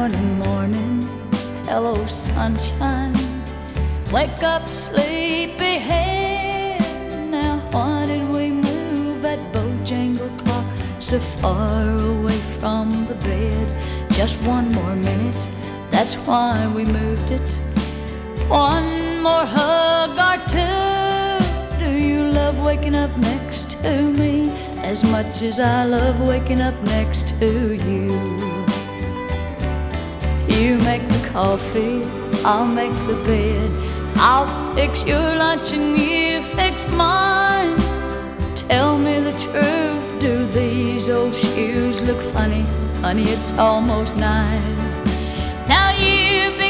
morning, morning, hello sunshine. Wake up, sleepyhead. Now why did we move that Bojangle clock so far away from the bed? Just one more minute, that's why we moved it. One more hug or two. Do you love waking up next to me as much as I love waking up next to you? You make the coffee, I'll make the bed. I'll fix your lunch and you fix mine. Tell me the truth, do these old shoes look funny? Honey, it's almost 9. Now you've been